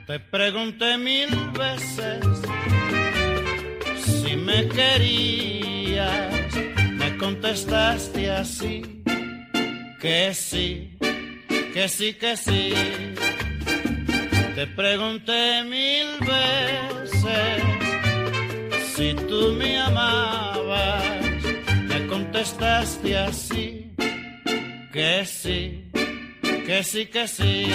Te pregunté 1000 veces si me querías, me contestaste así, que sí, que sí, que sí. Te pregunté 1000 veces si tú me amabas, me contestaste así, que sí, que sí, que sí.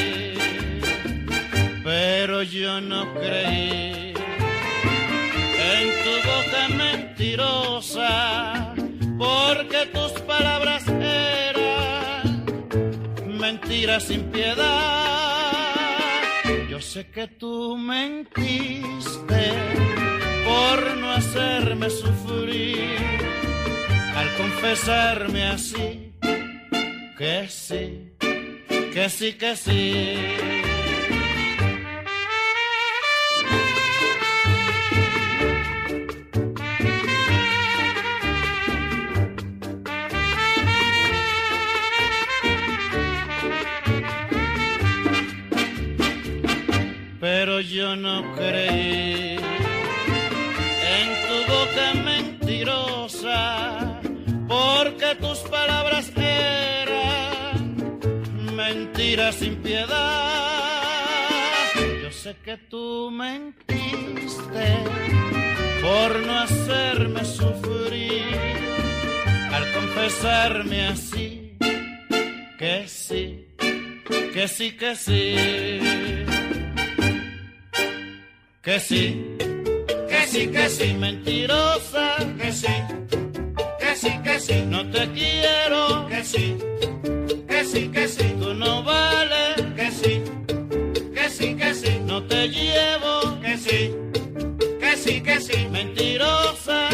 Pero yo no creí en tu boca mentirosa, porque tus palabras eran mentiras sin piedad. Yo sé que tú mentiste por no hacerme sufrir, al confesarme así, que sí, que sí, que sí. Pero yo no creí en tu boca mentirosa, porque tus palabras eran mentiras sin piedad. Yo sé que tú mentiste por no hacerme sufrir, al confesarme así, que sí, que sí, que sí. Que sí, que sí, que sí, mentirosa, que sí, que sí, que sí, no te quiero, que sí, que sí, que sí, tú no vales, que sí, que sí, que sí, no te llevo, que sí, que sí, que sí, mentirosa.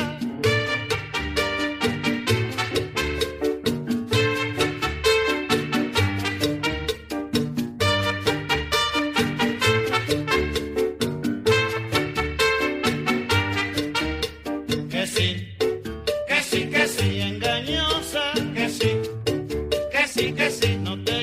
Que sí, engañosa, que sí, no te